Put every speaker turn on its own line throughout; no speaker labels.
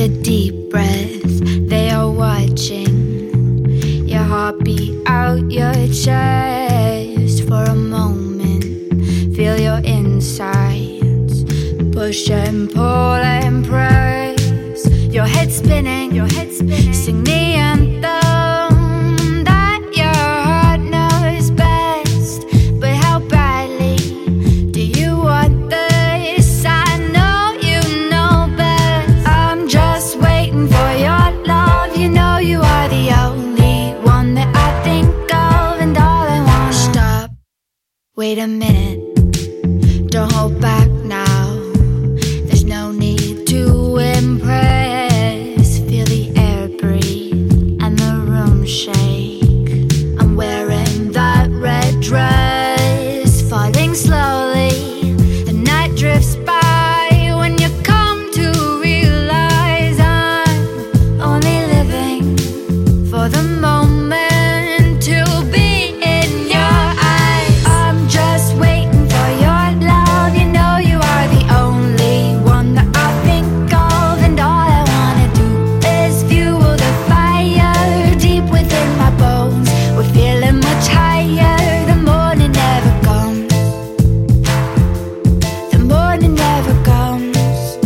a deep breath. They are watching your heartbeat out your chest. For a moment, feel your insides push and pull and press. Your head spinning, sing the anthem that your heart knows best. But how badly do you want this? I know you know best. I'm just waiting for your love. You know you are the only one that I think of, and all I want. Stop, wait a minute, don't hold back now. There's no need to impress. Feel the air breathe and the room shake. I'm wearing that red dress, falling slowly. The night drifts by when you come to realize I'm only living for the moment to be in your eyes. I'm just waiting for your love. You know you are the only one that I think of, and all I wanna do is fuel the fire deep within my bones. We're feeling much higher. The morning never comes. The morning never comes.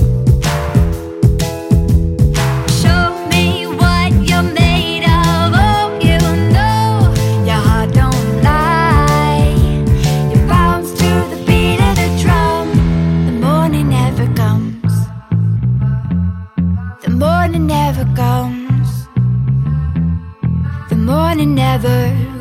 Show me what you're made of. Oh, you know your heart don't lie. You bounce to the beat of the drum. The morning never comes. The morning never comes. The morning never